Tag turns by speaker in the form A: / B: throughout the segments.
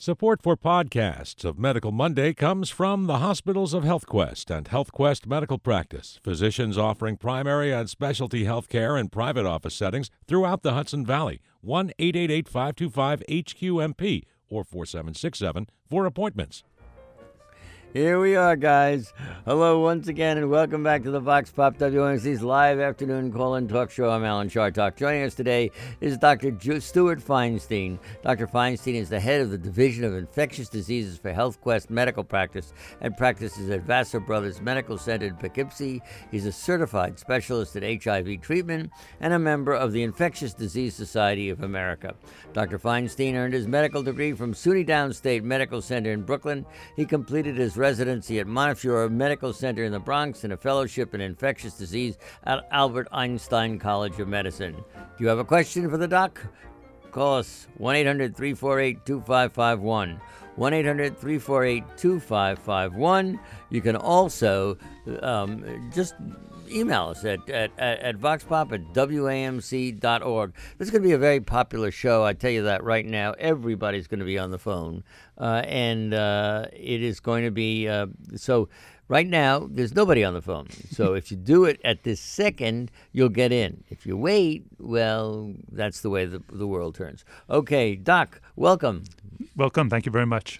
A: Support for podcasts of Medical Monday comes from the Hospitals of HealthQuest and HealthQuest Medical Practice, physicians offering primary and specialty health care in private office settings throughout the Hudson Valley. 1-888-525-HQMP or 4767 for appointments.
B: Here we are, guys. Hello once again, and welcome back to the Vox Pop WNC's live afternoon call-in talk show. I'm Alan Chartock. Joining us today is Dr. Stuart Feinstein. Dr. Feinstein is the head of the Division of Infectious Diseases for HealthQuest Medical Practice and practices at Vassar Brothers Medical Center in Poughkeepsie. He's a certified specialist in HIV treatment and a member of the Infectious Disease Society of America. Dr. Feinstein earned his medical degree from SUNY Downstate Medical Center in Brooklyn. He completed his residency at Montefiore Medical Center in the Bronx and a fellowship in infectious disease at Albert Einstein College of Medicine. Do you have a question for the doc? Call us 1-800-348-2551. 1-800-348-2551. You can also just email us at voxpop@wamc.org. This is going to be a very popular show. I tell you that right now. Everybody's going to be on the phone. And it is going to be, so right now, there's nobody on the phone. So if you do it at this second, you'll get in. If you wait, well, that's the way the world turns. Okay, Doc, welcome.
C: Welcome. Thank you very much.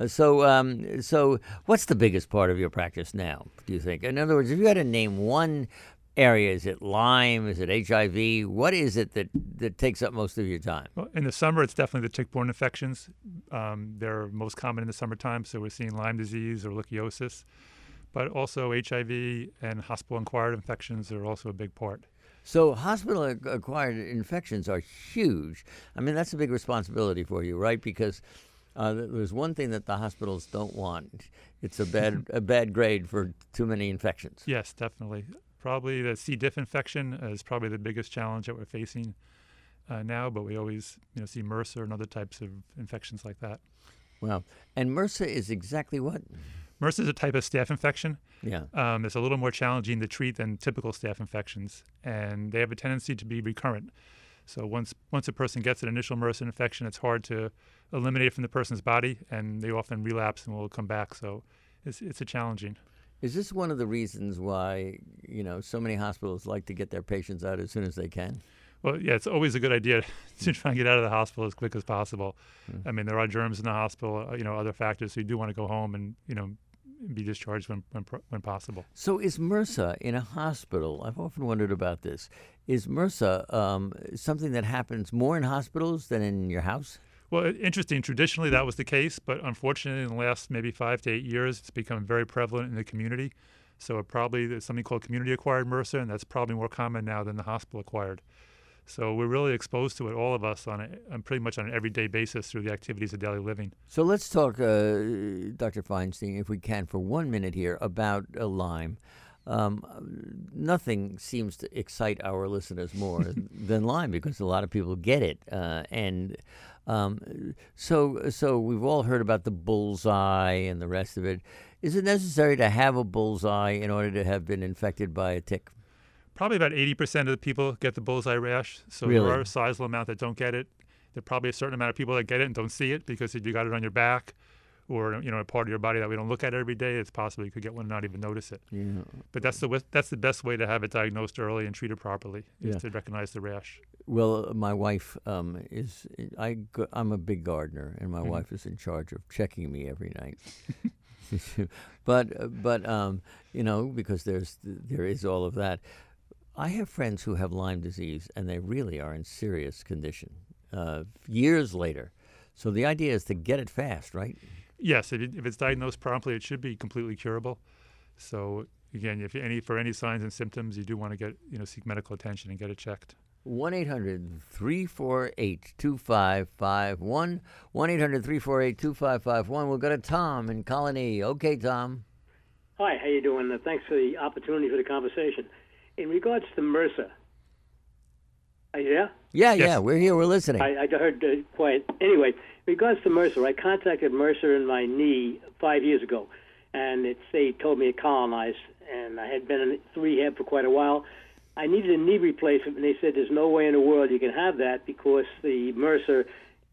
B: So what's the biggest part of your practice now, do you think? In other words, if you had to name one area, is it Lyme? Is it HIV? What is it that takes up most of your time?
C: Well, in the summer, it's definitely the tick-borne infections. They're most common in the summertime, so we're seeing Lyme disease or ehrlichiosis. But also HIV and hospital-acquired infections are also a big part.
B: So hospital-acquired infections are huge. I mean, that's a big responsibility for you, right? Because there's one thing that the hospitals don't want. It's a bad grade for too many infections.
C: Yes, definitely. Probably the C. diff infection is probably the biggest challenge that we're facing now, but we always see MRSA and other types of infections like that.
B: Wow. And MRSA is exactly what?
C: MRSA is a type of staph infection.
B: Yeah.
C: It's a little more challenging to treat than typical staph infections, and they have a tendency to be recurrent. So once a person gets an initial MRSA infection, it's hard to eliminate it from the person's body, and they often relapse and will come back. So it's a challenging.
B: Is this one of the reasons why, so many hospitals like to get their patients out as soon as they can?
C: Well, yeah, it's always a good idea to try and get out of the hospital as quick as possible. I mean, there are germs in the hospital, other factors, so you do want to go home and, be discharged when possible.
B: So is MRSA in a hospital? I've often wondered about this. Is MRSA something that happens more in hospitals than in your house?
C: Well, interesting. Traditionally, that was the case, but unfortunately, in the last maybe 5 to 8 years, it's become very prevalent in the community. So there's something called community-acquired MRSA, and that's probably more common now than the hospital-acquired. So we're really exposed to it, all of us, on pretty much on an everyday basis through the activities of daily living.
B: So let's talk, Dr. Feinstein, if we can, for 1 minute here about Lyme. Nothing seems to excite our listeners more than Lyme because a lot of people get it. So we've all heard about the bullseye and the rest of it. Is it necessary to have a bullseye in order to have been infected by a tick?
C: Probably about 80% of the people get the bullseye rash. So
B: Really?
C: There are a sizable amount that don't get it. There are probably a certain amount of people that get it and don't see it because if you got it on your back or a part of your body that we don't look at every day, it's possible you could get one and not even notice it.
B: Yeah.
C: But that's the best way to have it diagnosed early and treated properly is to recognize the rash.
B: Well, my wife I'm a big gardener, and my wife is in charge of checking me every night. but because there is all of that. I have friends who have Lyme disease, and they really are in serious condition years later. So the idea is to get it fast, right?
C: Yes, if it's diagnosed promptly, it should be completely curable. So again, for any signs and symptoms, you do want to get seek medical attention and get it checked.
B: 1-800-348-2551. 1-800-348-2551. We'll go to Tom in Colony. Okay, Tom.
D: Hi, how you doing? Thanks for the opportunity for the conversation. In regards to MRSA, are you there?
B: Yeah, we're here. We're listening.
D: I heard quiet. Anyway, in regards to MRSA, I contacted MRSA in my knee 5 years ago, and they told me it colonized, and I had been in rehab for quite a while. I needed a knee replacement, and they said there's no way in the world you can have that because the MRSA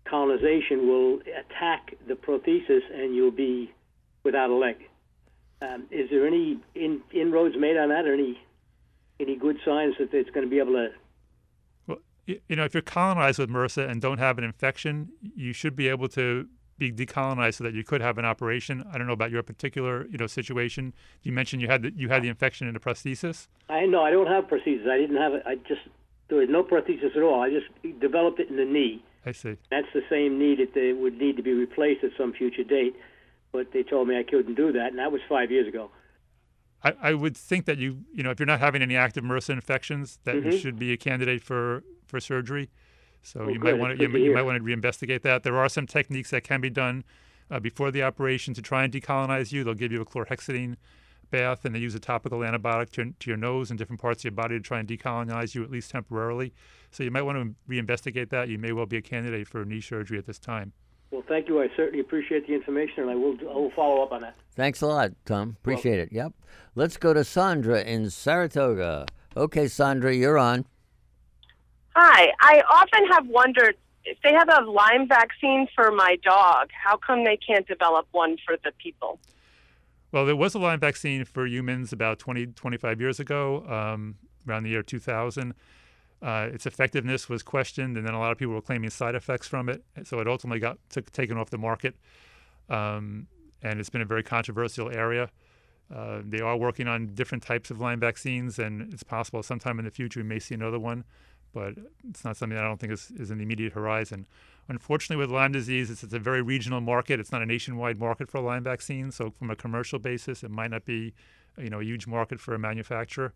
D: colonization will attack the prothesis and you'll be without a leg. Is there any inroads made on that, or any good signs that it's going to be able to?
C: Well, if you're colonized with MRSA and don't have an infection, you should be able to be decolonized so that you could have an operation. I don't know about your particular situation. You mentioned you had the infection in the prosthesis.
D: I don't have prosthesis. I didn't have it. There was no prosthesis at all. I just developed it in the knee.
C: I see. That's
D: the same knee that they would need to be replaced at some future date, but they told me I couldn't do that, and that was 5 years ago.
C: I would think that if you're not having any active MRSA infections, that you should be a candidate for surgery. So you might want to reinvestigate that. There are some techniques that can be done before the operation to try and decolonize you. They'll give you a chlorhexidine bath, and they use a topical antibiotic to your nose and different parts of your body to try and decolonize you, at least temporarily. So you might want to reinvestigate that. You may well be a candidate for knee surgery at this time.
D: Well, thank you. I certainly appreciate the information, and I will follow up on that.
B: Thanks a lot, Tom. Appreciate it. Yep. Let's go to Sandra in Saratoga. Okay, Sandra, you're on.
E: Hi. I often have wondered if they have a Lyme vaccine for my dog, how come they can't develop one for the people?
C: Well, there was a Lyme vaccine for humans about 25 years ago, around the year 2000. Its effectiveness was questioned, and then a lot of people were claiming side effects from it. So it ultimately got taken off the market, and it's been a very controversial area. They are working on different types of Lyme vaccines, and it's possible sometime in the future we may see another one, but it's not something that I don't think is in the immediate horizon. Unfortunately, with Lyme disease, it's a very regional market. It's not a nationwide market for Lyme vaccine, so from a commercial basis, it might not be a huge market for a manufacturer.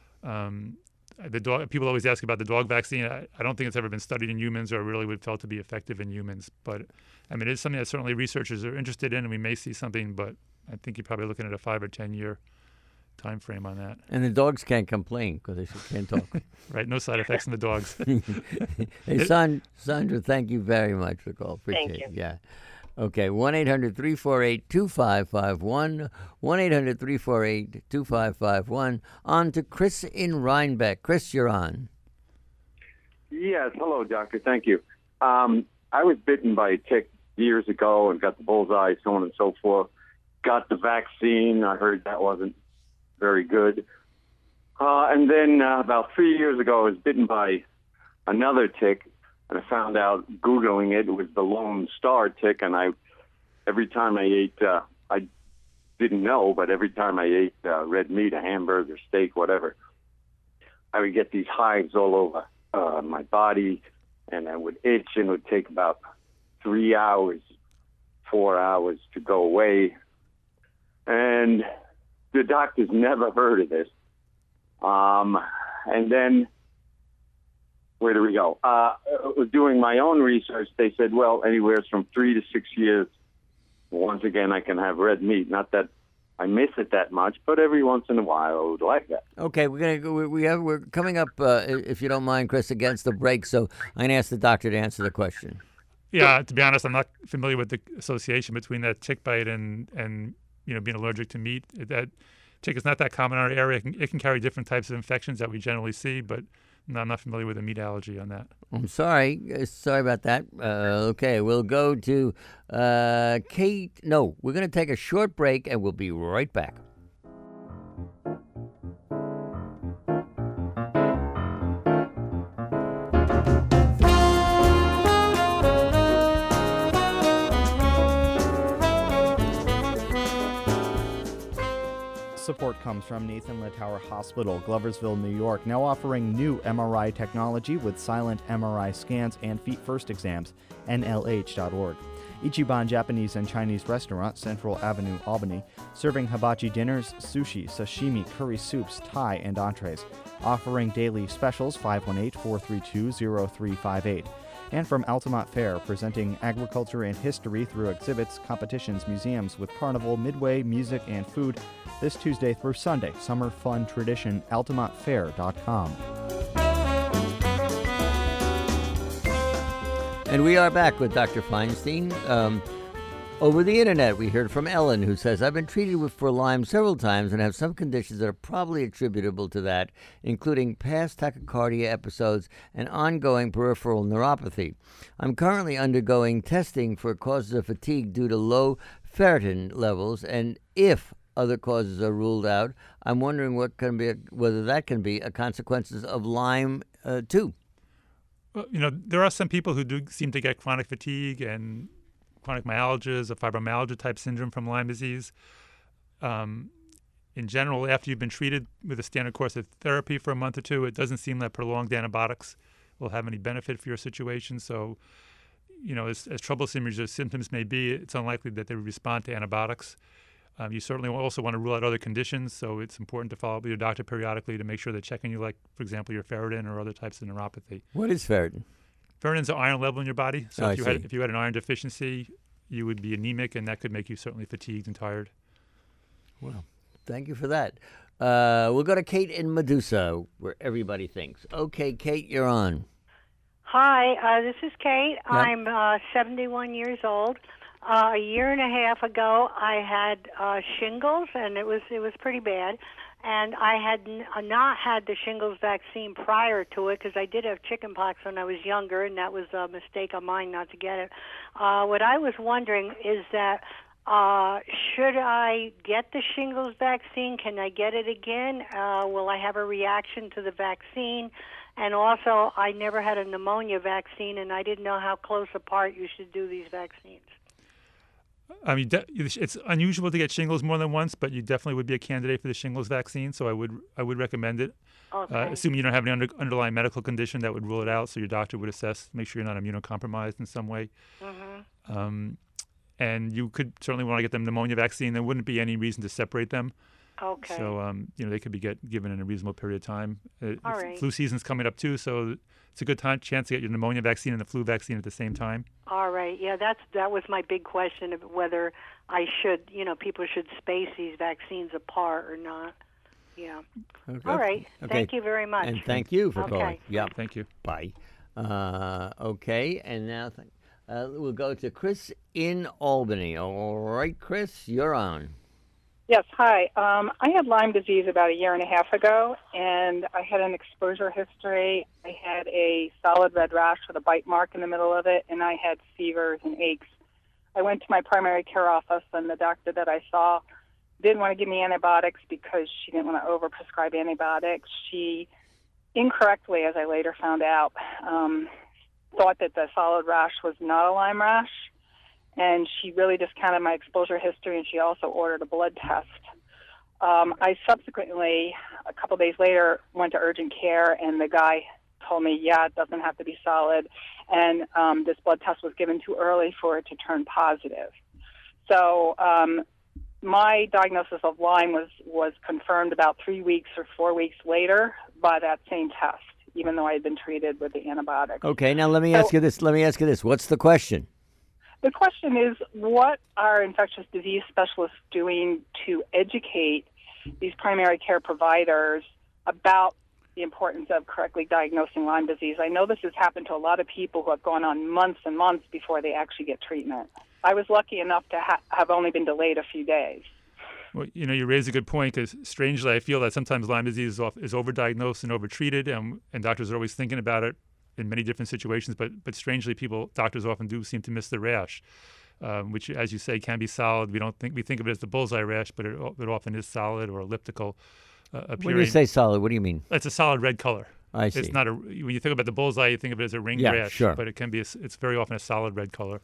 C: People always ask about the dog vaccine. I don't think it's ever been studied in humans or really would felt to be effective in humans. But it's something that certainly researchers are interested in, and we may see something. But I think you're probably looking at a 5 or 10 year time frame on that.
B: And the dogs can't complain because they can't talk.
C: Right, no side effects in the dogs.
B: Hey, Sandra, thank you very much for the call. Appreciate it. Yeah. Okay, 1-800-348-2551, 1-800-348-2551. On to Chris in Rhinebeck. Chris, you're on.
F: Yes, hello, doctor. Thank you. I was bitten by a tick years ago and got the bullseye, so on and so forth. Got the vaccine. I heard that wasn't very good. And then about 3 years ago, I was bitten by another tick. And I found out, Googling it, was the Lone Star tick. And every time I ate, I didn't know, but every time I ate red meat, a hamburger, steak, whatever, I would get these hives all over my body, and I would itch, and it would take about 3 hours, 4 hours to go away. And the doctors never heard of this. And then, where do we go? Doing my own research, they said, well, anywhere from 3 to 6 years, once again, I can have red meat. Not that I miss it that much, but every once in a while, I would like that.
B: Okay, we're coming up, if you don't mind, Chris, against the break, so I'm going to ask the doctor to answer the question.
C: Yeah, to be honest, I'm not familiar with the association between that tick bite and being allergic to meat. That tick is not that common in our area. It can carry different types of infections that we generally see, but no, I'm not familiar with a meat allergy on that.
B: I'm sorry. Sorry about that. Okay, we'll go to Kate. No, we're going to take a short break, and we'll be right back.
G: Support comes from Nathan Littauer Hospital, Gloversville, New York, now offering new MRI technology with silent MRI scans and feet first exams. NLH.org. Ichiban Japanese and Chinese Restaurant, Central Avenue, Albany, serving hibachi dinners, sushi, sashimi, curry soups, Thai, and entrees. Offering daily specials 518-432-0358. And from Altamont Fair, presenting agriculture and history through exhibits, competitions, museums with carnival, midway, music, and food. This Tuesday through Sunday, summer fun tradition, altamontfair.com. And
B: we are back with Dr. Feinstein. Over the internet, we heard from Ellen, who says, I've been treated for Lyme several times and have some conditions that are probably attributable to that, including past tachycardia episodes and ongoing peripheral neuropathy. I'm currently undergoing testing for causes of fatigue due to low ferritin levels, and if other causes are ruled out, I'm wondering whether that can be a consequences of Lyme too.
C: Well, there are some people who do seem to get chronic fatigue and chronic myalgias, a fibromyalgia type syndrome from Lyme disease. In general, after you've been treated with a standard course of therapy for a month or two, it doesn't seem that prolonged antibiotics will have any benefit for your situation. So, as troublesome as your symptoms may be, it's unlikely that they would respond to antibiotics. You certainly also want to rule out other conditions, so it's important to follow up with your doctor periodically to make sure they're checking you, like, for example, your ferritin or other types of neuropathy.
B: What is ferritin?
C: Ferritin's an iron level in your body, so
B: if
C: you had an iron deficiency, you would be anemic, and that could make you certainly fatigued and tired.
B: Well, thank you for that. We'll go to Kate in Medusa, where everybody thinks. Okay, Kate, you're on.
H: Hi, this is Kate. Yep. I'm 71 years old. A year and a half ago, I had shingles, and it was pretty bad. And I had not had the shingles vaccine prior to it because I did have chickenpox when I was younger, and that was a mistake on mine not to get it. What I was wondering is that should I get the shingles vaccine? Can I get it again? Will I have a reaction to the vaccine? And also, I never had a pneumonia vaccine, and I didn't know how close apart you should do these vaccines.
C: I mean, it's unusual to get shingles more than once, but you definitely would be a candidate for the shingles vaccine. So I would recommend it.
H: Okay.
C: Assuming you don't have any underlying medical condition that would rule it out, so your doctor would assess, make sure you're not immunocompromised in some way.
H: Mm-hmm.
C: And you could certainly want to get the pneumonia vaccine. There wouldn't be any reason to separate them.
H: Okay.
C: So they could be given in a reasonable period of time.
H: All right.
C: Flu season's coming up too, so it's a good chance to get your pneumonia vaccine and the flu vaccine at the same time.
H: All right. Yeah, that was my big question of whether I should, people should space these vaccines apart or not. Yeah.
B: Okay.
H: All right.
B: Okay.
H: Thank you very much.
B: And thank you for calling. Yeah.
C: Thank you.
B: Bye. Okay. And now we'll go to Chris in Albany. All right, Chris, you're on.
I: Yes, hi. I had Lyme disease about a year and a half ago, and I had an exposure history. I had a solid red rash with a bite mark in the middle of it, and I had fevers and aches. I went to my primary care office, and the doctor that I saw didn't want to give me antibiotics because she didn't want to overprescribe antibiotics. She incorrectly, as I later found out, thought that the solid rash was not a Lyme rash. And she really discounted my exposure history, and she also ordered a blood test. I subsequently, a couple days later, went to urgent care, and the guy told me, it doesn't have to be solid, and this blood test was given too early for it to turn positive. So my diagnosis of Lyme was confirmed about 3 weeks or 4 weeks later by that same test, even though I had been treated with the antibiotics.
B: Okay, now let me ask you this. What's the question?
I: The question is, what are infectious disease specialists doing to educate these primary care providers about the importance of correctly diagnosing Lyme disease? I know this has happened to a lot of people who have gone on months and months before they actually get treatment. I was lucky enough to have only been delayed a few days.
C: Well, you raise a good point because, strangely, I feel that sometimes Lyme disease is overdiagnosed and overtreated, and doctors are always thinking about it in many different situations, but strangely, doctors often do seem to miss the rash, which, as you say, can be solid. We think of it as the bullseye rash, but it often is solid or elliptical appearing.
B: When you say solid, what do you mean?
C: It's a solid red color.
B: I see.
C: It's not when you think about the bullseye, you think of it as a ring rash,
B: sure.
C: But it can be. It's very often a solid red color.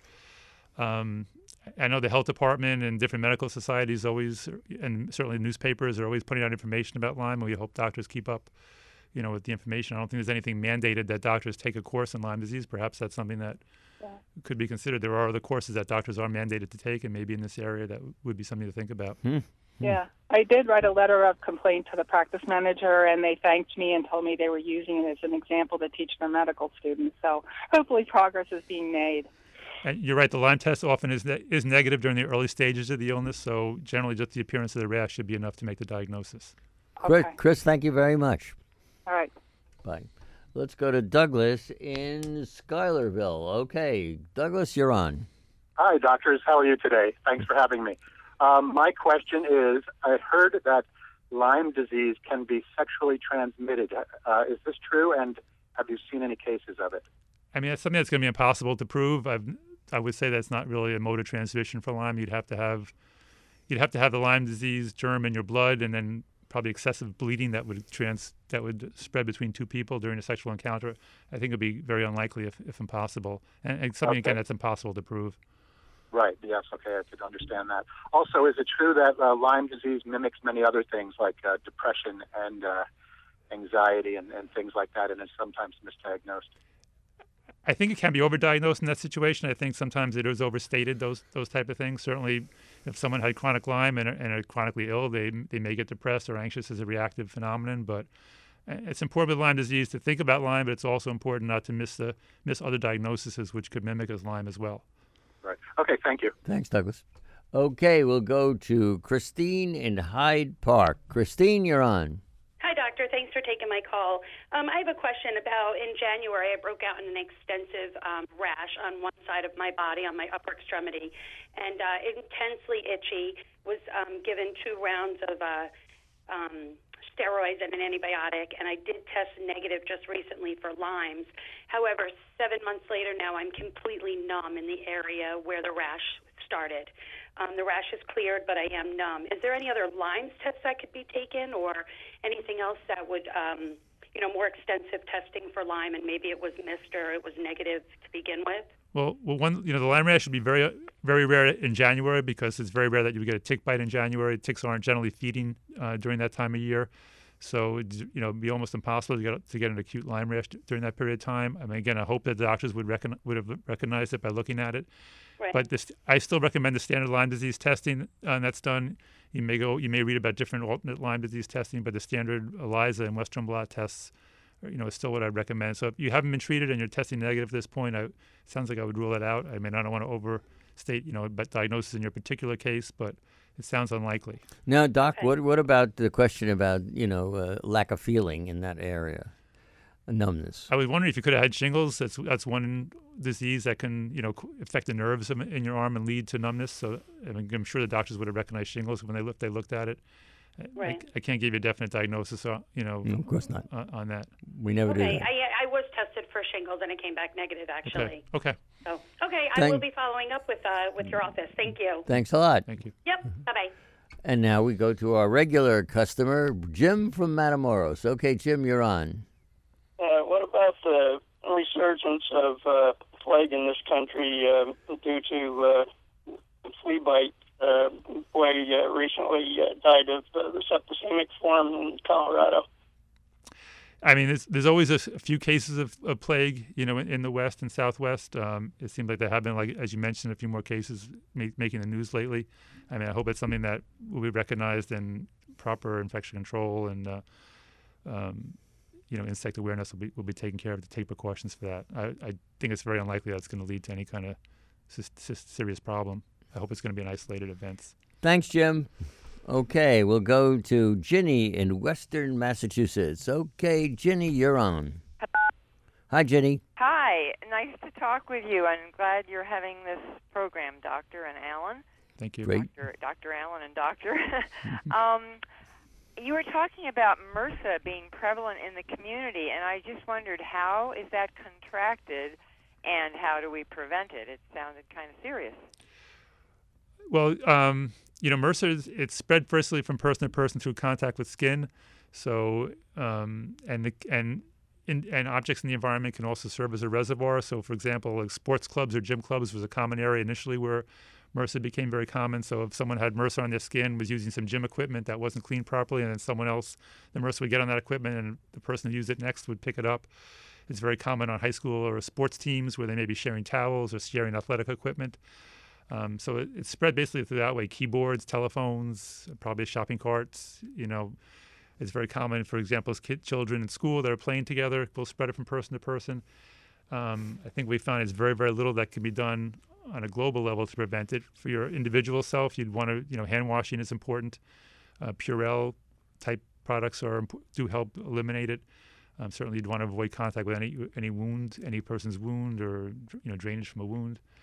C: I know the health department and different medical societies always, and certainly newspapers are always putting out information about Lyme, and we hope doctors keep up with the information. I don't think there's anything mandated that doctors take a course in Lyme disease. Perhaps that's something that could be considered. There are other courses that doctors are mandated to take, and maybe in this area that would be something to think about.
I: Yeah, I did write a letter of complaint to the practice manager, and they thanked me and told me they were using it as an example to teach their medical students. So hopefully progress is being made.
C: And you're right, the Lyme test often is negative during the early stages of the illness, so generally just the appearance of the rash should be enough to make the diagnosis.
I: Okay.
B: Chris, thank you very much.
I: All right.
B: Bye. Let's go to Douglas in Schuylerville. Okay, Douglas, you're on.
J: Hi, doctors. How are you today? Thanks for having me. My question is, I heard that Lyme disease can be sexually transmitted. Is this true, and have you seen any cases of it?
C: I mean, it's something that's going to be impossible to prove. I would say that's not really a mode of transmission for Lyme. You'd have to have the Lyme disease germ in your blood, and then probably excessive bleeding that would spread between two people during a sexual encounter. I think it would be very unlikely, if impossible, and something again that's impossible to prove.
J: Right. Yes. Okay. I could understand that. Also, is it true that Lyme disease mimics many other things like depression and anxiety and things like that, and is sometimes misdiagnosed?
C: I think it can be overdiagnosed in that situation. I think sometimes it is overstated, those type of things. Certainly, if someone had chronic Lyme and are chronically ill, they may get depressed or anxious as a reactive phenomenon. But it's important with Lyme disease to think about Lyme, but it's also important not to miss other diagnoses which could mimic as Lyme as well.
J: Right. Okay, thank you.
B: Thanks, Douglas. Okay, we'll go to Christine in Hyde Park. Christine, you're on.
K: Hi, doctor. Thanks for taking my call. I have a question about, in January, I broke out in an extensive rash on one side of my body, on my upper extremity, and intensely itchy, was given 2 rounds of steroids and an antibiotic, and I did test negative just recently for Lyme's. However, 7 months later now, I'm completely numb in the area where the rash started. The rash is cleared, but I am numb. Is there any other Lyme's tests that could be taken, or anything else that would, more extensive testing for Lyme, and maybe it was missed or it was negative to begin with?
C: Well, the Lyme rash would be very, very rare in January, because it's very rare that you would get a tick bite in January. Ticks aren't generally feeding during that time of year, so it'd be almost impossible to get an acute Lyme rash during that period of time. I mean, again, I hope that the doctors would have recognized it by looking at it. Right. But I still recommend the standard Lyme disease testing that's done. You may read about different alternate Lyme disease testing, but the standard ELISA and Western blot tests, is still what I'd recommend. So if you haven't been treated and you're testing negative at this point, it sounds like I would rule that out. I mean, I don't want to overstate, but diagnosis in your particular case, but it sounds unlikely.
B: Now, Doc, what about the question about, lack of feeling in that area, numbness?
C: I was wondering if you could have had shingles. That's one disease that can, affect the nerves in your arm and lead to numbness. So I'm sure the doctors would have recognized shingles when they looked at it.
K: Right.
C: I can't give you a definite diagnosis,
B: of course not.
C: On that.
B: We never do that.
K: I was tested for shingles and it came back negative, actually.
C: Okay.
K: So, I will be following up with your office. Thank you.
B: Thanks a lot.
C: Thank you.
K: Yep. Bye-bye.
B: And now we go to our regular customer, Jim from Matamoros. Okay, Jim, you're on.
L: What about the resurgence of plague in this country due to flea bite? Boy recently died of the septicemic form in Colorado.
C: I mean, there's always a few cases of plague, in the West and Southwest. It seems like there have been, like as you mentioned, a few more cases making the news lately. I mean, I hope it's something that will be recognized in proper infection control and, insect awareness will be taken care of to take precautions for that. I think it's very unlikely that's going to lead to any kind of serious problem. I hope it's going to be an isolated event.
B: Thanks, Jim. Okay, we'll go to Ginny in Western Massachusetts. Okay, Ginny, you're on. Hi, Ginny.
M: Hi. Nice to talk with you. I'm glad you're having this program, Doctor and Alan.
C: Thank you.
B: Great.
M: Dr. Alan and Doctor. You were talking about MRSA being prevalent in the community, and I just wondered, how is that contracted, and how do we prevent it? It sounded kind of serious.
C: Well, MRSA it's spread firstly from person to person through contact with skin. So, and objects in the environment can also serve as a reservoir. So, for example, like sports clubs or gym clubs was a common area initially where MRSA became very common. So, if someone had MRSA on their skin, was using some gym equipment that wasn't cleaned properly, and then someone else, the MRSA would get on that equipment, and the person who used it next would pick it up. It's very common on high school or sports teams where they may be sharing towels or sharing athletic equipment. So it's spread basically through that way: keyboards, telephones, probably shopping carts. It's very common. For example, as children in school that are playing together will spread it from person to person. I think we found it's very, very little that can be done on a global level to prevent it. For your individual self, you'd want to, hand washing is important. Purell type products do help eliminate it. Certainly, you'd want to avoid contact with any wound, any person's wound, or drainage from a wound.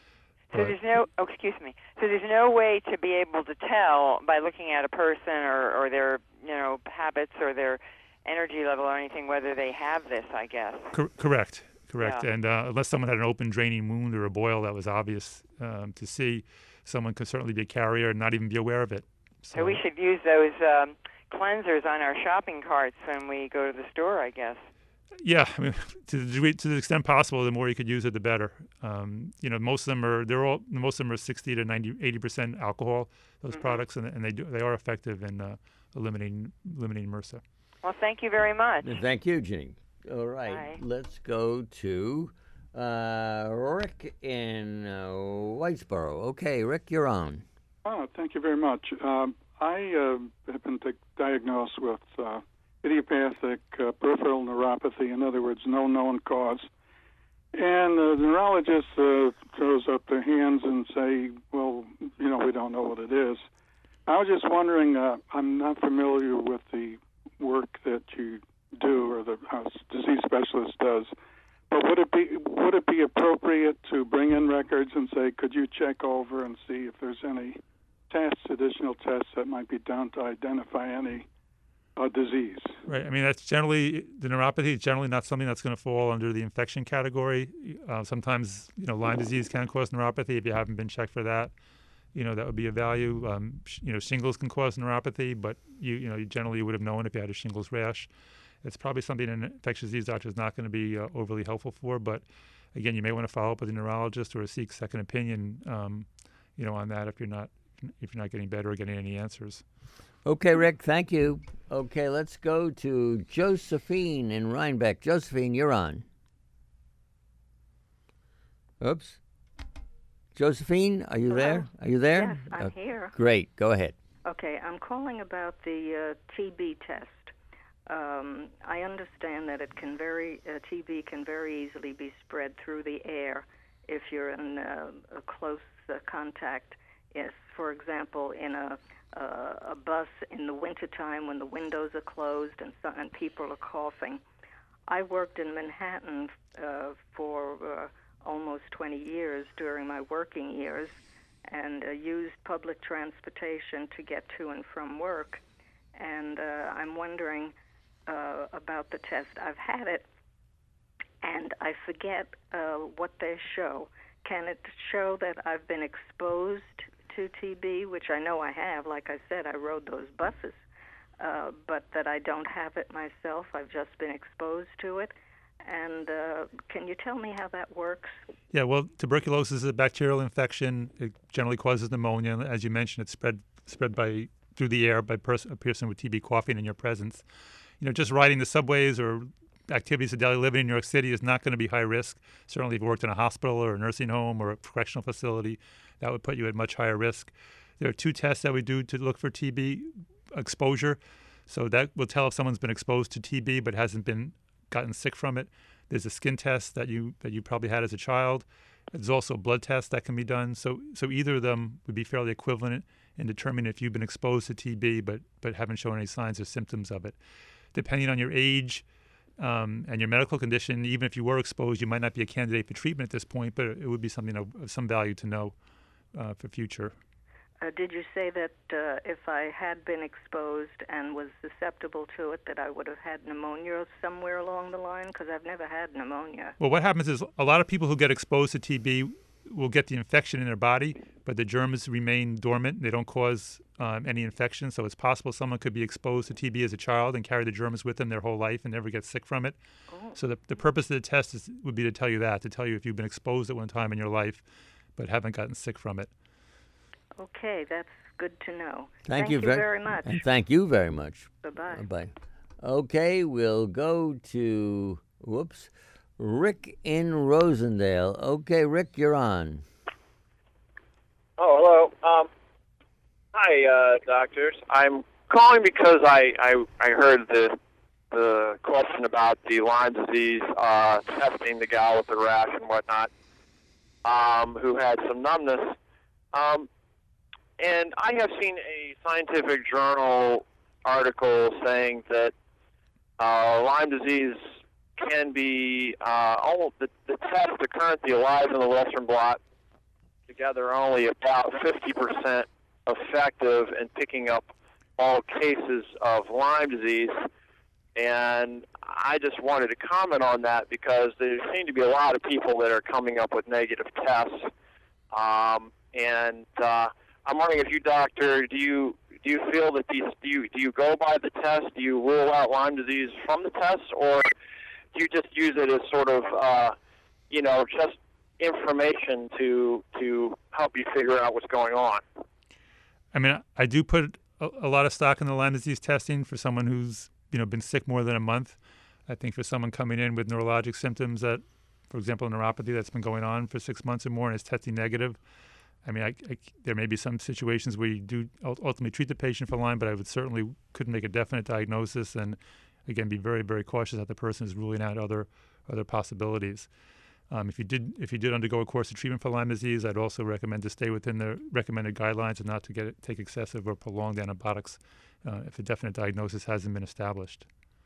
M: So there's no, excuse me. So there's no way to be able to tell by looking at a person or their, habits or their energy level or anything whether they have this, I guess.
C: Correct. Yeah. And unless someone had an open draining wound or a boil that was obvious to see, someone could certainly be a carrier and not even be aware of it.
M: So we should use those cleansers on our shopping carts when we go to the store, I guess.
C: Yeah, I mean, to the extent possible, the more you could use it, the better. Most of them are 60 to 90, 80% alcohol. Those products, and they are effective in eliminating MRSA.
M: Well, thank you very much.
B: Thank you, Ginny. All right,
M: Bye.
B: Let's go to Rick in Whitesboro. Okay, Rick, you're on.
N: Oh, thank you very much. I have been diagnosed with idiopathic peripheral neuropathy, in other words, no known cause. And the neurologist throws up their hands and say, well, we don't know what it is. I was just wondering, I'm not familiar with the work that you do or the disease specialist does, but would it be appropriate to bring in records and say, could you check over and see if there's any additional tests that might be done to identify any disease?
C: Right. I mean, that's generally, the neuropathy is generally not something that's going to fall under the infection category. Sometimes, Lyme disease can cause neuropathy if you haven't been checked for that. That would be a value. Shingles can cause neuropathy, but you generally would have known if you had a shingles rash. It's probably something an infectious disease doctor is not going to be overly helpful for. But again, you may want to follow up with a neurologist or seek second opinion, on that if you're not getting better or getting any answers.
B: Okay, Rick, thank you. Okay, let's go to Josephine in Rhinebeck. Josephine, you're on. Oops. Josephine, are you there? Are you there?
O: Yes, I'm here.
B: Great, go ahead.
O: Okay, I'm calling about the TB test. I understand that TB can very easily be spread through the air if you're in a close contact. Yes, for example, in a bus in the wintertime when the windows are closed and people are coughing. I worked in Manhattan for almost 20 years during my working years and used public transportation to get to and from work. And I'm wondering about the test. I've had it, and I forget what they show. Can it show that I've been exposed to TB, which I know I have? Like I said, I rode those buses, but that I don't have it myself. I've just been exposed to it. And can you tell me how that works?
C: Yeah, well, tuberculosis is a bacterial infection. It generally causes pneumonia. As you mentioned, it's spread through the air by a person with TB coughing in your presence. Just riding the subways or activities of daily living in New York City is not going to be high risk. Certainly if you worked in a hospital or a nursing home or a correctional facility, that would put you at much higher risk. There are 2 tests that we do to look for TB exposure. So that will tell if someone's been exposed to TB but hasn't been gotten sick from it. There's a skin test that you probably had as a child. There's also a blood test that can be done. So either of them would be fairly equivalent in determining if you've been exposed to TB but haven't shown any signs or symptoms of it. Depending on your age and your medical condition, even if you were exposed, you might not be a candidate for treatment at this point, but it would be something of some value to know for future.
O: Did you say that if I had been exposed and was susceptible to it, that I would have had pneumonia somewhere along the line? Because I've never had pneumonia.
C: Well, what happens is a lot of people who get exposed to TB will get the infection in their body, but the germs remain dormant. They don't cause any infection. So it's possible someone could be exposed to TB as a child and carry the germs with them their whole life and never get sick from it. Oh. So the purpose of the test would be to tell you if you've been exposed at one time in your life but haven't gotten sick from it.
O: Okay, that's good to know.
B: Thank you very much. And thank you very much.
O: Bye-bye.
B: Bye-bye. Okay, we'll go to, Rick in Rosendale. Okay, Rick, you're on.
P: Oh, hello. Hi, doctors. I'm calling because I heard the question about the Lyme disease testing the gal with the rash and whatnot, who had some numbness. And I have seen a scientific journal article saying that Lyme disease can be almost the test, the current, the Alive in the Western blot, together are only about 50% effective in picking up all cases of Lyme disease. And I just wanted to comment on that because there seem to be a lot of people that are coming up with negative tests. And I'm wondering if you, doctor, do you feel that do you go by the test? Do you rule out Lyme disease from the test, or do you just use it as sort of just information to help you figure out what's going on?
C: I mean, I do put a lot of stock in the Lyme disease testing for someone who's been sick more than a month. I think for someone coming in with neurologic symptoms that, for example, neuropathy that's been going on for 6 months or more and is testing negative, I mean, there may be some situations where you do ultimately treat the patient for Lyme, but I couldn't make a definite diagnosis, and again, be very, very cautious that the person is ruling out other possibilities. If you did undergo a course of treatment for Lyme disease, I'd also recommend to stay within the recommended guidelines and not to take excessive or prolonged antibiotics if a definite diagnosis hasn't been established.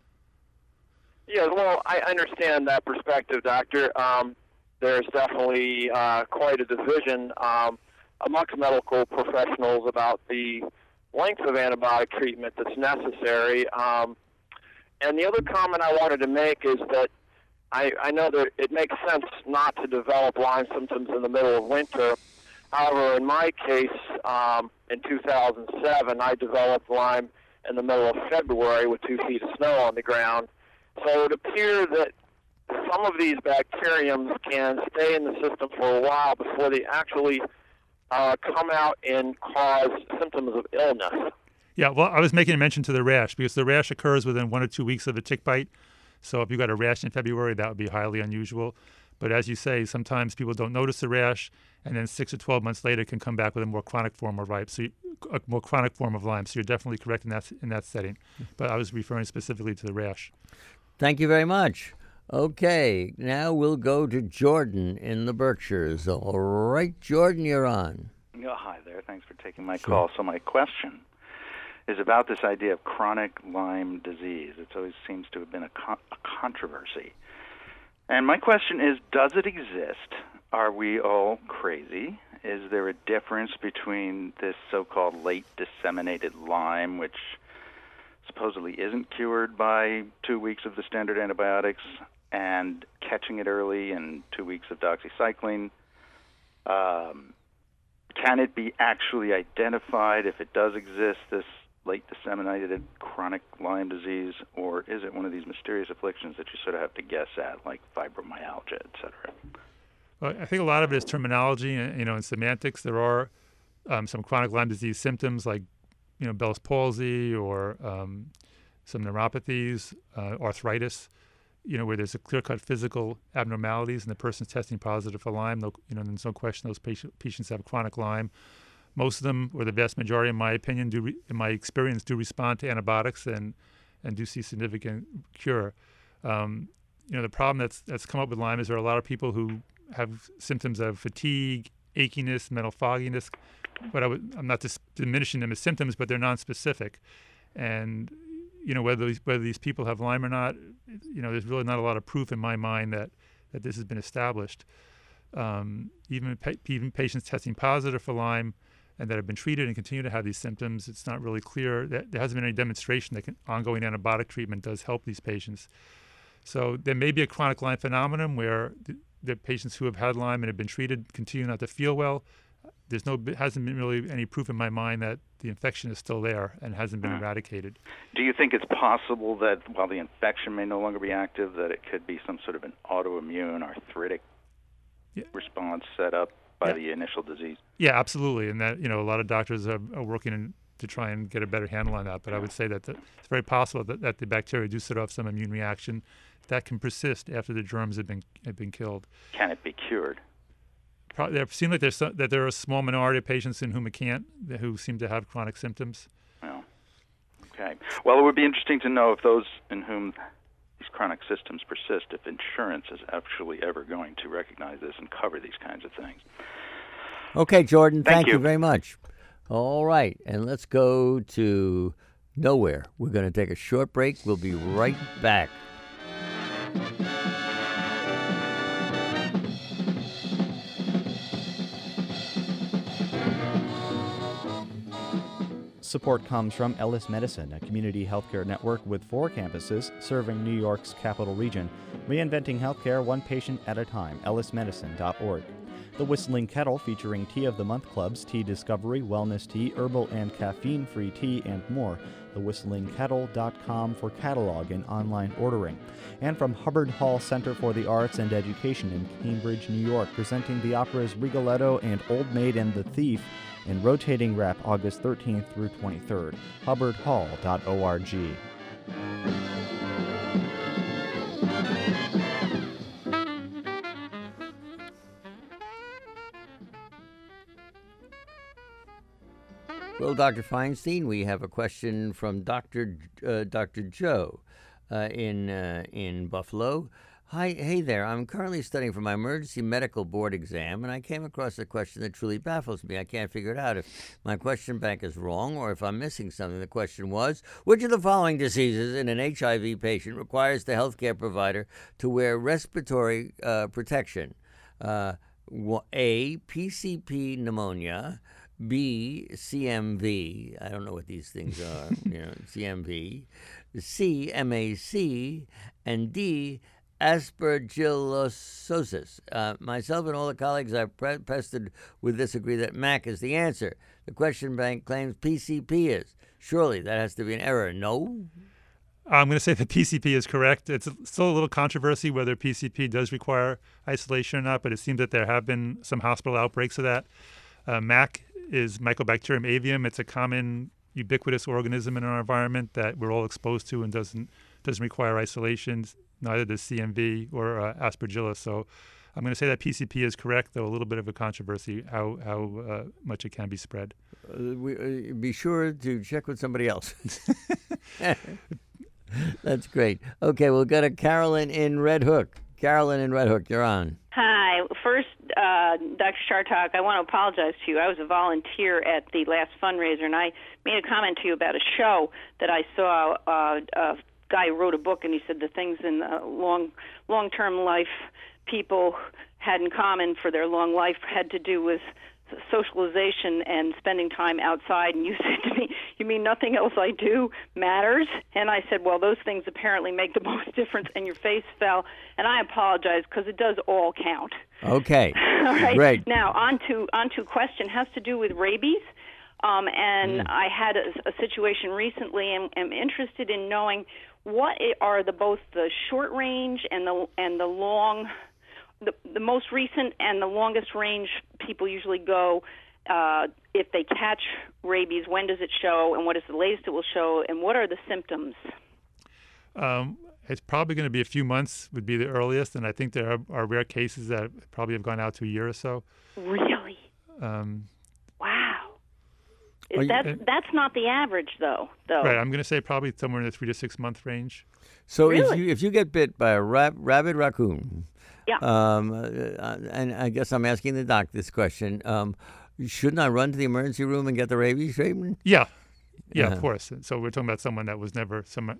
P: Yeah, well, I understand that perspective, doctor. There's definitely quite a division amongst medical professionals about the length of antibiotic treatment that's necessary. And the other comment I wanted to make is that I know that it makes sense not to develop Lyme symptoms in the middle of winter. However, in my case, in 2007, I developed Lyme in the middle of February with 2 feet of snow on the ground. So it would appear that some of these bacteriums can stay in the system for a while before they actually come out and cause symptoms of illness.
C: Yeah, well, I was making a mention to the rash because the rash occurs within 1 or 2 weeks of a tick bite. So if you got a rash in February, that would be highly unusual. But as you say, sometimes people don't notice the rash, and then 6 or 12 months later can come back with a more chronic form of Lyme. So you're definitely correct in that setting. But I was referring specifically to the rash.
B: Thank you very much. Okay, now we'll go to Jordan in the Berkshires. All right, Jordan, you're on.
Q: Oh, hi there. Thanks for taking my call. So my question is about this idea of chronic Lyme disease. It always seems to have been a controversy. And my question is, does it exist? Are we all crazy? Is there a difference between this so-called late disseminated Lyme, which supposedly isn't cured by 2 weeks of the standard antibiotics, and catching it early and 2 weeks of doxycycline? Can it be actually identified if it does exist, this late disseminated chronic Lyme disease, or is it one of these mysterious afflictions that you sort of have to guess at, like fibromyalgia, et cetera?
C: Well, I think a lot of it is terminology, and semantics. There are some chronic Lyme disease symptoms like, Bell's palsy or some neuropathies, arthritis, where there's a clear-cut physical abnormalities and the person's testing positive for Lyme. There's no question those patients have chronic Lyme. Most of them, or the vast majority, in my opinion, in my experience, do respond to antibiotics and do see significant cure. The problem that's come up with Lyme is there are a lot of people who have symptoms of fatigue, achiness, mental fogginess. But I'm not just diminishing them as symptoms, but they're nonspecific. And whether these people have Lyme or not, there's really not a lot of proof in my mind that this has been established. Even patients testing positive for Lyme and that have been treated and continue to have these symptoms, it's not really clear that there hasn't been any demonstration that ongoing antibiotic treatment does help these patients. So there may be a chronic Lyme phenomenon where the patients who have had Lyme and have been treated continue not to feel well. Hasn't been really any proof in my mind that the infection is still there and hasn't been eradicated.
Q: Do you think it's possible that while the infection may no longer be active, that it could be some sort of an autoimmune arthritic response set up by the initial disease? Yeah,
C: absolutely. And that, a lot of doctors are working to try and get a better handle on that. But I would say that it's very possible that the bacteria do set off some immune reaction that can persist after the germs have been killed.
Q: Can it be cured?
C: It seems like there are a small minority of patients in whom it can't, who seem to have chronic symptoms.
Q: Well, okay. Well, it would be interesting to know if those in whom these chronic symptoms persist, if insurance is actually ever going to recognize this and cover these kinds of things.
B: Okay, Jordan, thank you very much. All right, and let's go to nowhere. We're going to take a short break. We'll be right back.
G: Support comes from Ellis Medicine, a community healthcare network with 4 campuses serving New York's capital region, reinventing healthcare one patient at a time. ellismedicine.org. The Whistling Kettle, featuring Tea of the Month clubs, tea discovery, wellness tea, herbal and caffeine-free tea, and more. TheWhistlingKettle.com for catalog and online ordering. And from Hubbard Hall Center for the Arts and Education in Cambridge, New York, presenting the operas Rigoletto and Old Maid and the Thief in rotating rep August 13th through 23rd. HubbardHall.org.
B: Well, Dr. Feinstein, we have a question from Dr. Joe in Buffalo. Hey there. I'm currently studying for my emergency medical board exam, and I came across a question that truly baffles me. I can't figure it out if my question bank is wrong or if I'm missing something. The question was, which of the following diseases in an HIV patient requires the healthcare provider to wear respiratory protection? A, PCP pneumonia. B, CMV. I don't know what these things are. CMV. C, MAC. And D, aspergillosis. Myself and all the colleagues I've pestered with this agree that MAC is the answer. The question bank claims PCP is. Surely that has to be an error. No?
C: I'm going to say that PCP is correct. It's still a little controversy whether PCP does require isolation or not, but it seems that there have been some hospital outbreaks of that. MAC is Mycobacterium avium. It's a common ubiquitous organism in our environment that we're all exposed to and doesn't require isolation. Neither does CMV or Aspergillus. So I'm going to say that PCP is correct, though a little bit of a controversy how much it can be spread.
B: Be sure to check with somebody else. That's great. Okay, we'll go to Carolyn in Red Hook. Carolyn in Red Hook, you're on.
R: Hi. First, Dr. Chartok, I want to apologize to you. I was a volunteer at the last fundraiser, and I made a comment to you about a show that I saw. A guy wrote a book, and he said the things in long-term life people had in common for their long life had to do with socialization and spending time outside. And you said to me, you mean nothing else I do matters? And I said, well, those things apparently make the most difference, and your face fell. And I apologize because it does all count.
B: Okay.
R: All right.
B: Great.
R: Now, on to question has to do with rabies. I had a situation recently, and am interested in knowing what are both the short range and the long. The most recent and the longest range people usually go if they catch rabies. When does it show, and what is the latest it will show, and what are the symptoms?
C: It's probably going to be a few months would be the earliest, and I think there are rare cases that probably have gone out to a year or so.
R: Really? Wow. That's not the average, though.
C: Right. I'm going to say probably somewhere in the 3 to 6 month range.
B: So
R: really?
B: if you get bit by a rabid raccoon,
R: yeah.
B: And I guess I'm asking the doc this question. Shouldn't I run to the emergency room and get the rabies treatment?
C: Yeah, of course. So we're talking about someone that was never somehow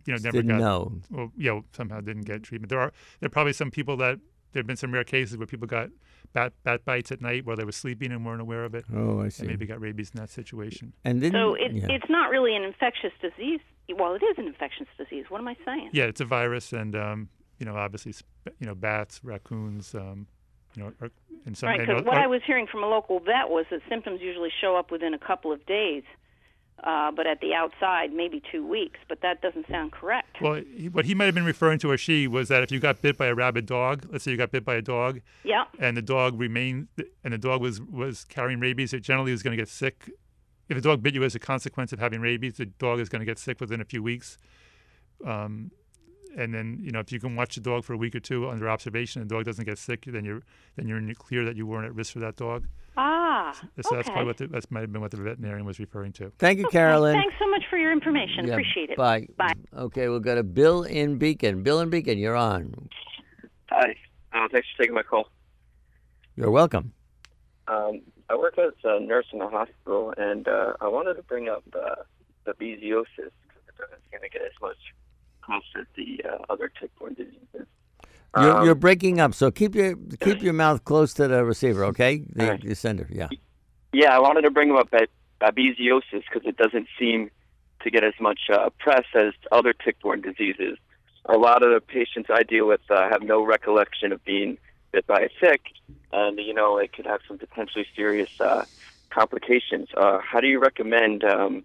C: didn't get treatment. There are probably some people that there have been some rare cases where people got bat bites at night while they were sleeping and weren't aware of it.
B: Oh, I see.
C: And maybe got rabies in that situation.
B: And then,
R: it's not really an infectious disease. Well, it is an infectious disease. What am I saying?
C: Yeah, it's a virus, and obviously, bats, raccoons, and some.
R: Right, because what I was hearing from a local vet was that symptoms usually show up within a couple of days, but at the outside, maybe 2 weeks. But that doesn't sound correct.
C: Well, what he might have been referring to, or she, was that if you got bit by a rabid dog, let's say you got bit by a dog,
R: yeah,
C: and the dog was carrying rabies, it generally is going to get sick. If a dog bit you as a consequence of having rabies, the dog is going to get sick within a few weeks. And then, if you can watch the dog for a week or two under observation and the dog doesn't get sick, then you're in the clear that you weren't at risk for that dog.
R: So
C: okay. That's probably that might have been what the veterinarian was referring to.
B: Thank you, Carolyn.
R: Thanks so much for your information.
B: Yeah,
R: appreciate it.
B: Bye.
R: Bye.
B: Okay, we'll go to Bill in Beacon. Bill in Beacon, you're on.
S: Hi. Thanks for taking my call.
B: You're welcome.
S: I work as a nurse in a hospital, and I wanted to bring up the babesiosis because it doesn't seem to get as much cost as the other tick-borne diseases.
B: You're breaking up, so keep your mouth close to the receiver, okay? The sender, yeah.
S: Yeah, I wanted to bring up babesiosis, because it doesn't seem to get as much press as other tick-borne diseases. A lot of the patients I deal with have no recollection of being bit by a tick, and it could have some potentially serious complications. How do you recommend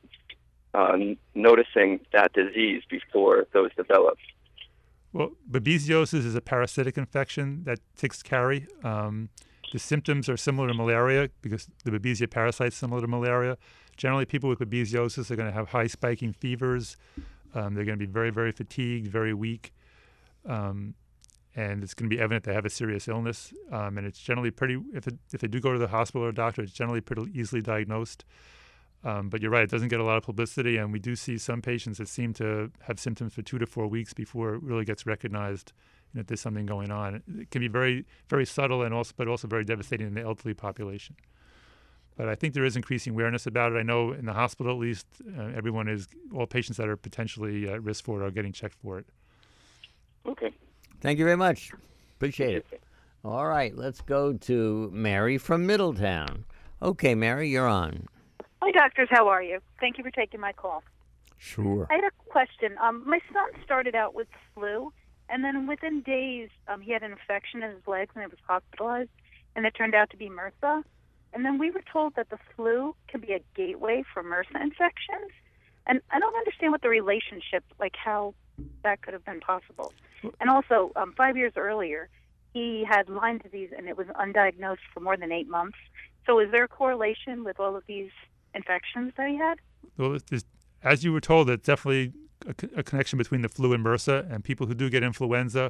S: noticing that disease before those develop?
C: Well, babesiosis is a parasitic infection that ticks carry. The symptoms are similar to malaria because the Babesia parasite is similar to malaria. Generally, people with babesiosis are going to have high spiking fevers. They're going to be very, very fatigued, very weak. And it's going to be evident they have a serious illness. And it's generally if they do go to the hospital or doctor, it's generally pretty easily diagnosed. But you're right, it doesn't get a lot of publicity. And we do see some patients that seem to have symptoms for 2 to 4 weeks before it really gets recognized that there's something going on. It can be very, very subtle but also very devastating in the elderly population. But I think there is increasing awareness about it. I know in the hospital, at least, all patients that are potentially at risk for it are getting checked for it.
S: Okay.
B: Thank you very much. Appreciate it. All right, let's go to Mary from Middletown. Okay, Mary, you're on.
T: Hi, doctors. How are you? Thank you for taking my call.
B: Sure.
T: I had a question. My son started out with flu, and then within days, he had an infection in his legs, and he was hospitalized, and it turned out to be MRSA. And then we were told that the flu can be a gateway for MRSA infections. And I don't understand what the relationship, like how that could have been possible. And also, 5 years earlier, he had Lyme disease, and it was undiagnosed for more than 8 months. So is there a correlation with all of these infections that he had?
C: Well, as you were told, it's definitely a connection between the flu and MRSA, and people who do get influenza,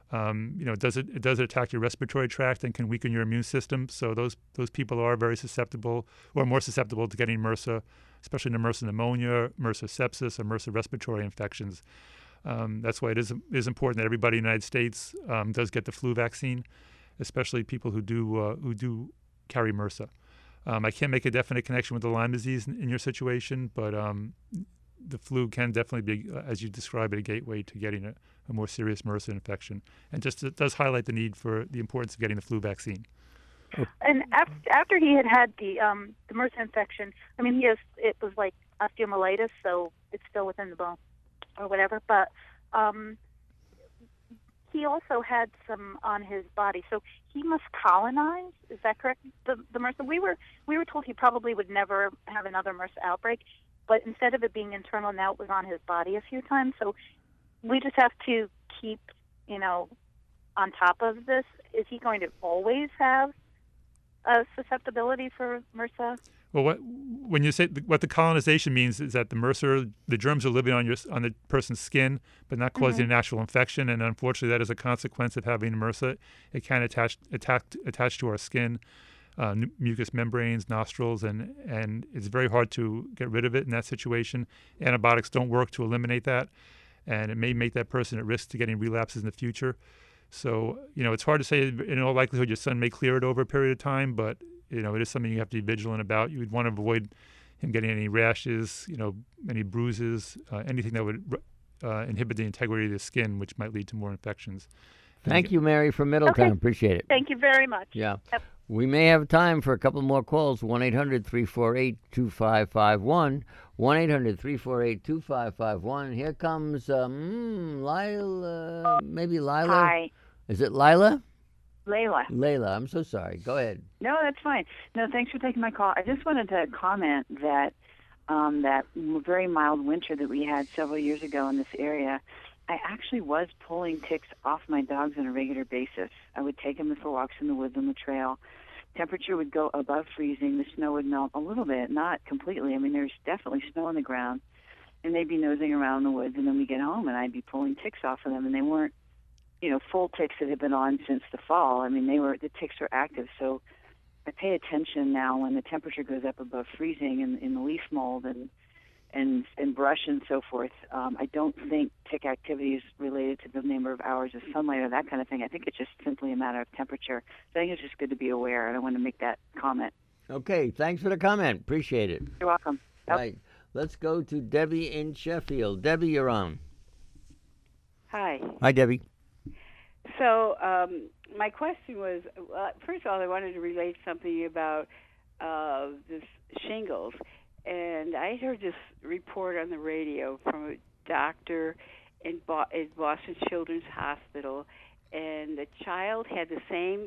C: it does attack your respiratory tract and can weaken your immune system. So those people are very susceptible, or more susceptible to getting MRSA, especially MRSA pneumonia, MRSA sepsis, or MRSA respiratory infections. That's why it is important that everybody in the United States does get the flu vaccine, especially people who do carry MRSA. I can't make a definite connection with the Lyme disease in your situation, but the flu can definitely be, as you describe it, a gateway to getting a more serious MRSA infection. And it does highlight the need for the importance of getting the flu vaccine.
T: And after he had the MRSA infection, I mean, it was like osteomyelitis, so it's still within the bone or whatever. But he also had some on his body, so he must colonize. Is that correct? The MRSA. We were told he probably would never have another MRSA outbreak, but instead of it being internal, now it was on his body a few times. So we just have to keep, on top of this. Is he going to always have a susceptibility for MRSA?
C: Well, when you say what the colonization means is that the germs are living on the person's skin, but not causing an actual infection. And unfortunately, that is a consequence of having MRSA. It can attach to our skin, mucous membranes, nostrils, and it's very hard to get rid of it in that situation. Antibiotics don't work to eliminate that, and it may make that person at risk to getting relapses in the future. So, it's hard to say. In all likelihood, your son may clear it over a period of time, but it is something you have to be vigilant about. You would want to avoid him getting any rashes, any bruises, anything that would inhibit the integrity of the skin, which might lead to more infections.
B: Thank you, Mary from Middletown.
T: Okay.
B: Appreciate it.
T: Thank you very much.
B: Yeah.
T: Yep.
B: We may have time for a couple more calls. 1-800-348-2551. 1-800-348-2551. Here comes Lila. Maybe Lila?
U: Hi.
B: Is it Lila?
U: Layla.
B: I'm so sorry. Go ahead.
U: No, that's fine. No, thanks for taking my call. I just wanted to comment that that very mild winter that we had several years ago in this area, I actually was pulling ticks off my dogs on a regular basis. I would take them for walks in the woods on the trail. Temperature would go above freezing. The snow would melt a little bit, not completely. I mean, there's definitely snow on the ground. And they'd be nosing around in the woods, and then we get home, and I'd be pulling ticks off of them, and they weren't full ticks that had been on since the fall. I mean, the ticks were active. So I pay attention now when the temperature goes up above freezing in the leaf mold and brush and so forth. I don't think tick activity is related to the number of hours of sunlight or that kind of thing. I think it's just simply a matter of temperature. So I think it's just good to be aware, and I want to make that comment.
B: Okay, thanks for the comment. Appreciate it.
U: You're welcome.
B: Right. Let's go to Debbie in Sheffield. Debbie, you're on.
V: Hi.
B: Hi, Debbie.
V: So my question was, first of all, I wanted to relate something about this shingles. I heard this report on the radio from a doctor in Boston Children's Hospital, and the child had the same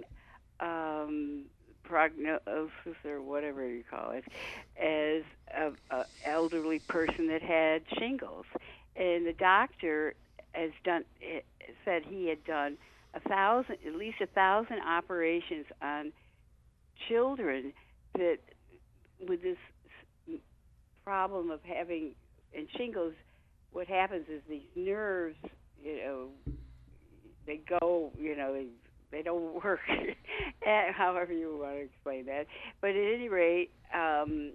V: prognosis or whatever you call it as a elderly person that had shingles, and the doctor said he had done at least 1,000 operations on children that with this problem of having and shingles. What happens is these nerves, they go, they don't work. However you want to explain that, but at any rate, and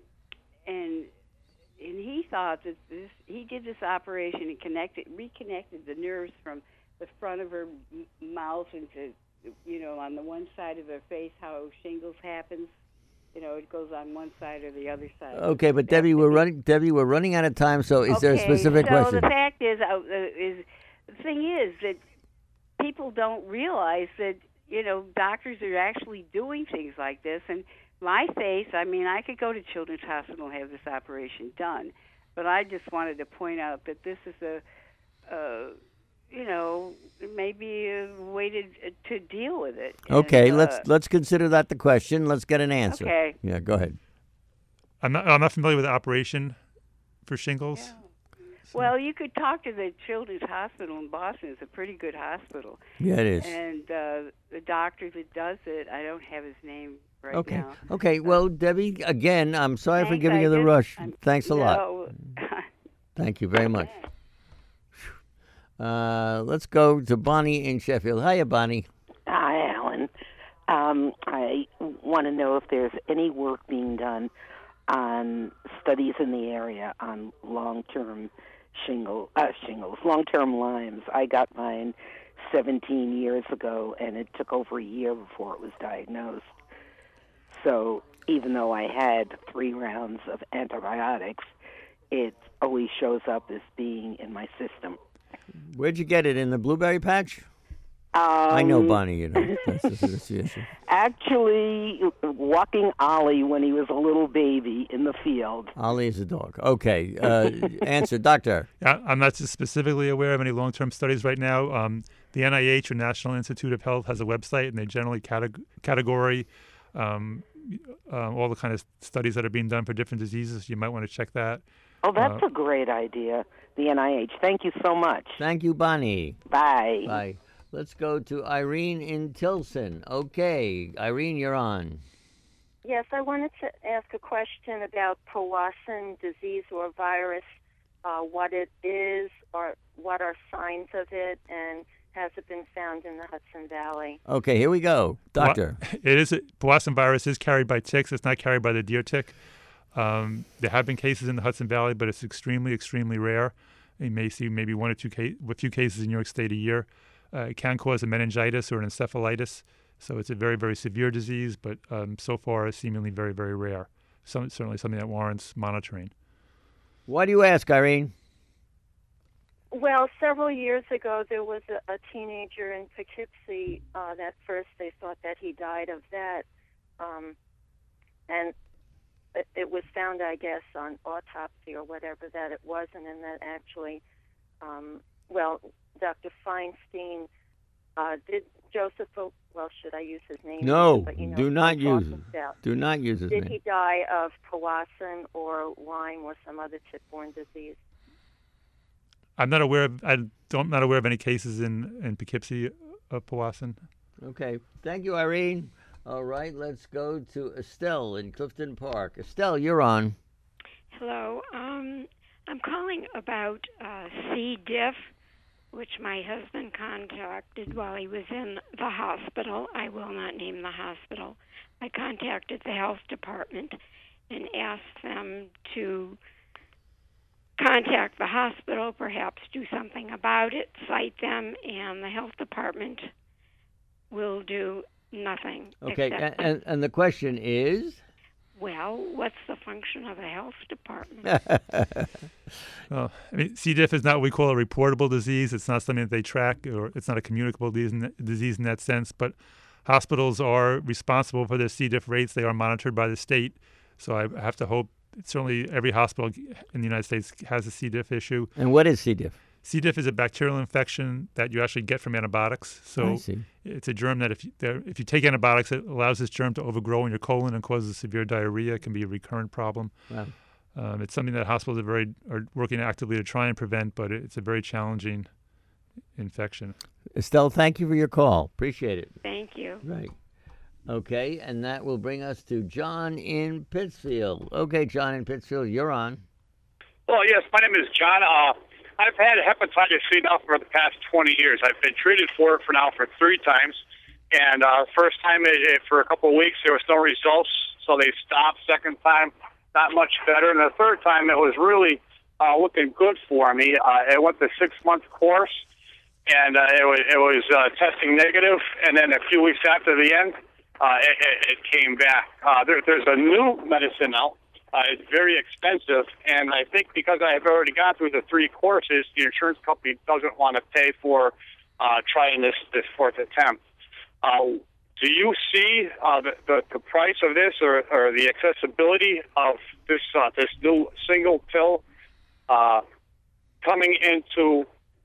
V: he thought that he did this operation and reconnected the nerves from the front of her mouth into, on the one side of her face, how shingles happens. It goes on one side or the other side.
B: Okay, but Debbie, we're running out of time. So, is there a specific question?
V: So the fact is the thing is that people don't realize that doctors are actually doing things like this. And my face, I could go to Children's Hospital and have this operation done, but I just wanted to point out that this is maybe a way to deal with it.
B: Okay,
V: and,
B: let's consider that the question. Let's get an answer.
V: Okay.
B: Yeah, go ahead.
C: I'm not familiar with the operation for shingles.
V: Yeah. Well, you could talk to the Children's Hospital in Boston. It's a pretty good hospital.
B: Yeah, it is.
V: And the doctor that does it, I don't have his name right now.
B: Okay. Well, Debbie, again, I'm sorry for
V: Thanks,
B: giving you the rush. Thanks a lot.
V: No.
B: Thank you very much. Let's go to Bonnie in Sheffield. Hiya, Bonnie.
A: Hi, Alan. I want to know if there's any work being done on studies in the area on long-term long-term Lyme's. I got mine 17 years ago, and it took over a year before it was diagnosed. So even though I had 3 rounds of antibiotics, it always shows up as being in my system.
B: Where'd you get it? In the blueberry patch? I know, Bonnie, that's the issue.
A: Actually, walking Ollie when he was a little baby in the field.
B: Ollie is a dog. Okay. Answer, doctor.
C: Yeah, I'm not specifically aware of any long-term studies right now. The NIH, or National Institute of Health, has a website, and they generally category all the kind of studies that are being done for different diseases. You might want to check that.
A: Oh, that's a great idea, the NIH. Thank you so much.
B: Thank you, Bonnie.
A: Bye.
B: Bye. Let's go to Irene in Tilson. Okay, Irene, you're on.
D: Yes, I wanted to ask a question about Powassan disease or virus, what it is, or what are signs of it, and has it been found in the Hudson Valley?
B: Okay, here we go. Doctor.
C: Powassan virus is carried by ticks. It's not carried by the deer tick. There have been cases in the Hudson Valley, but it's extremely, extremely rare. You may see maybe a few cases in New York State a year. It can cause a meningitis or an encephalitis, so it's a very, very severe disease, but so far it's seemingly very, very rare. Certainly something that warrants monitoring.
B: Why do you ask, Irene?
D: Well, several years ago, there was a teenager in Poughkeepsie that first they thought that he died of that, and it was found, I guess, on autopsy or whatever, that it wasn't, and that actually, Dr. Feinstein did Joseph, should I use his name?
B: No,
D: but,
B: do not use it. Do not use his name.
D: Did he die of Powassan or Lyme or some other tick-borne disease?
C: I'm not aware of any cases in Poughkeepsie of Powassan.
B: Okay. Thank you, Irene. All right, let's go to Estelle in Clifton Park. Estelle, you're on.
W: Hello. I'm calling about C. diff, which my husband contacted while he was in the hospital. I will not name the hospital. I contacted the health department and asked them to contact the hospital, perhaps do something about it, cite them, and the health department will do nothing.
B: Okay, and the question is?
W: Well, what's the function of the health department?
C: Well, C. diff is not what we call a reportable disease. It's not something that they track, or it's not a communicable disease in that sense. But hospitals are responsible for their C. diff rates. They are monitored by the state. So I have to hope certainly every hospital in the United States has a C. diff issue.
B: And what is C. diff?
C: C. diff is a bacterial infection that you actually get from antibiotics. So
B: I see.
C: it's a germ that if you take antibiotics, it allows this germ to overgrow in your colon and causes severe diarrhea. It can be a recurrent problem.
B: Wow.
C: It's something that hospitals are working actively to try and prevent, but it's a very challenging infection.
B: Estelle, thank you for your call. Appreciate it.
W: Thank you.
B: Right. Okay, and that will bring us to John in Pittsfield. Okay, John in Pittsfield, you're on.
E: Well, yes, my name is John. I've had hepatitis C now for the past 20 years. I've been treated for it now for 3 times. And first time, for a couple of weeks, there was no results, so they stopped. Second time, not much better. And the third time, it was really looking good for me. I went the 6-month course, and it was testing negative. And then a few weeks after the end, it came back. There's a new medicine now. It's very expensive, and I think because I have already gone through the 3 courses, the insurance company doesn't want to pay for trying this 4th attempt. Do you see the price of this or the accessibility of this new single pill coming into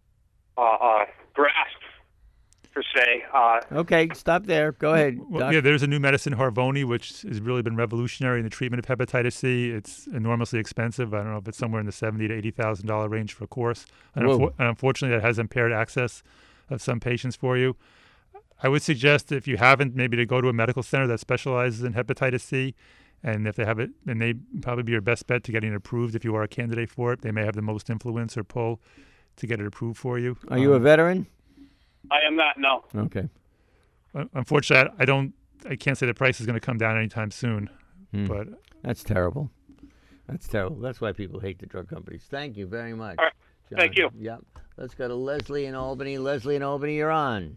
E: grasp, per se?
B: Okay, stop there. Go ahead.
C: Well, yeah, there's a new medicine, Harvoni, which has really been revolutionary in the treatment of hepatitis C. It's enormously expensive. I don't know if it's somewhere in the $70,000 to $80,000 range for a course. And unfortunately, that has impaired access of some patients for you. I would suggest if you haven't, maybe to go to a medical center that specializes in hepatitis C. And if they have it, then they probably be your best bet to getting it approved if you are a candidate for it. They may have the most influence or pull to get it approved for you.
B: Are you a veteran?
E: I am not, no.
B: Okay.
C: Unfortunately, I can't say the price is going to come down anytime soon. But
B: that's terrible. That's terrible. That's why people hate the drug companies. Thank you very much.
E: All right.
B: John.
E: Thank you.
B: Yep. Let's go to Leslie in Albany. Leslie in Albany, you're on.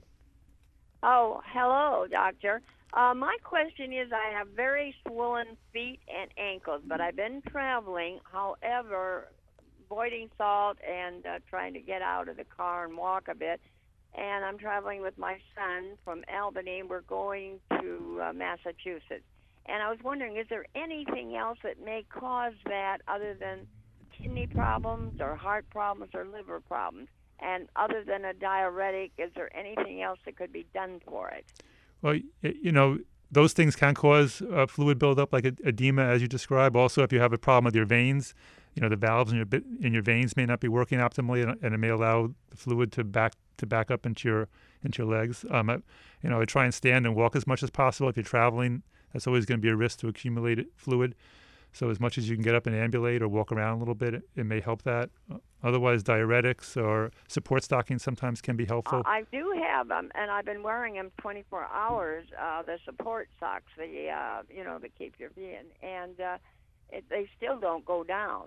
F: Oh, hello, doctor. My question is, I have very swollen feet and ankles, but I've been traveling. However, avoiding salt and trying to get out of the car and walk a bit. And I'm traveling with my son from Albany. We're going to Massachusetts. And I was wondering, is there anything else that may cause that other than kidney problems or heart problems or liver problems? And other than a diuretic, is there anything else that could be done for it?
C: Well, those things can cause fluid buildup, like edema, as you describe. Also, if you have a problem with your veins, the valves in your veins may not be working optimally, and it may allow the fluid to back up into your legs. I try and stand and walk as much as possible. If you're traveling, that's always going to be a risk to accumulate fluid. So as much as you can get up and ambulate or walk around a little bit, it may help that. Otherwise, diuretics or support stockings sometimes can be helpful.
F: I do have them, and I've been wearing them 24 hours, the support socks, that keep your feet in, and they still don't go down.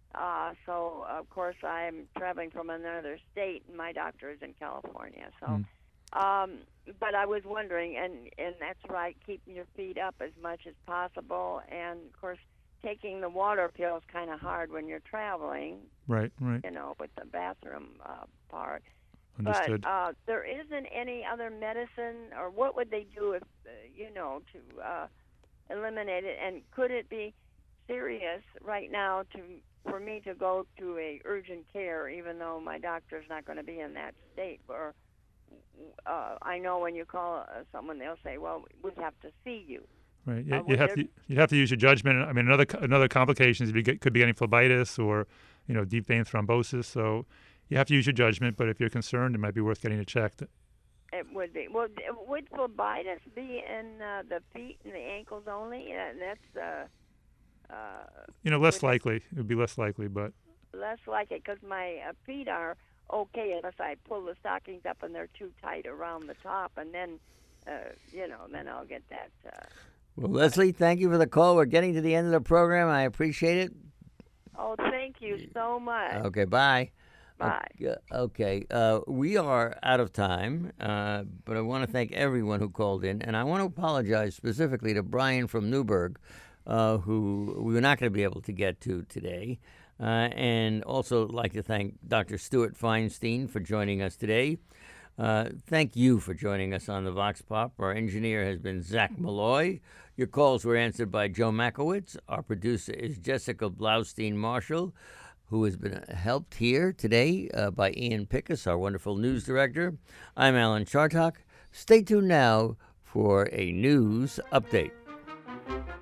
F: So, of course, I'm traveling from another state, and my doctor is in California. So, but I was wondering, and that's right, keeping your feet up as much as possible, and, of course, taking the water pill is kind of hard when you're traveling.
C: Right.
F: With the bathroom part.
C: Understood.
F: But there isn't any other medicine, or what would they do if, to eliminate it? And could it be serious right now for me to go to a urgent care, even though my doctor's not going to be in that state? Or I know when you call someone, they'll say, "Well, we have to see you."
C: Right. You have to use your judgment. I mean, another complication is could be getting phlebitis or deep vein thrombosis. So you have to use your judgment. But if you're concerned, it might be worth getting it checked.
F: It would be. Well, would phlebitis be in the feet and the ankles only? And that's
C: less likely. It would be less likely, but
F: less likely because my feet are okay unless I pull the stockings up and they're too tight around the top, and then then I'll get that.
B: Well, Leslie, thank you for the call. We're getting to the end of the program. I appreciate it.
F: Oh, thank you so much.
B: Okay, bye.
F: Bye.
B: Okay, we are out of time, but I want to thank everyone who called in, and I want to apologize specifically to Brian from Newburgh, who we were not going to be able to get to today, and also like to thank Dr. Stuart Feinstein for joining us today. Thank you for joining us on the Vox Pop. Our engineer has been Zach Malloy. Your calls were answered by Joe Makowitz. Our producer is Jessica Blaustein-Marshall, who has been helped here today by Ian Pickus, our wonderful news director. I'm Alan Chartock. Stay tuned now for a news update.